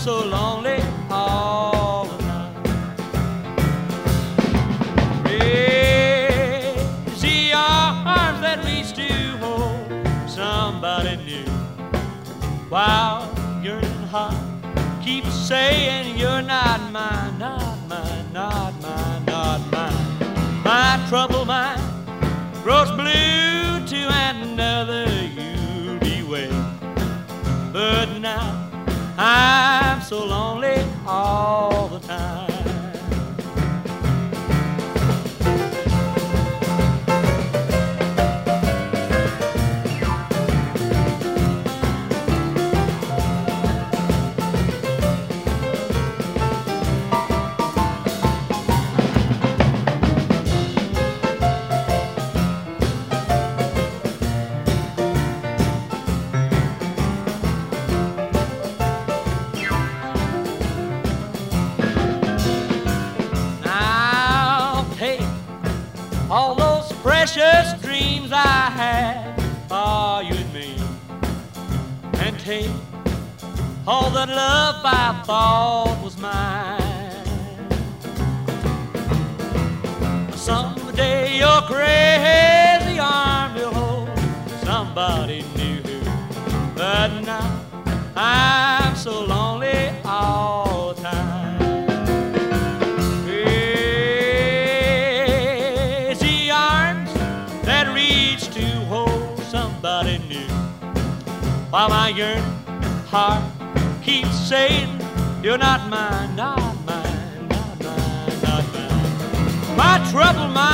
so lonely all the time. Crazy arms that reach to hold somebody new, while yearning heart keeps saying you're not mine, not mine, not mine, not mine. My troubled mind grows blue to another you'll be wed. But now I'm so lonely all the time. All those precious dreams I had for you and me, and take all that love I thought was mine. Someday your crazy arm will hold somebody new, but now I'm so lonely all the time. Somebody new, while my yearning heart keeps saying you're not mine, not mine, not mine, not mine. My troubled mind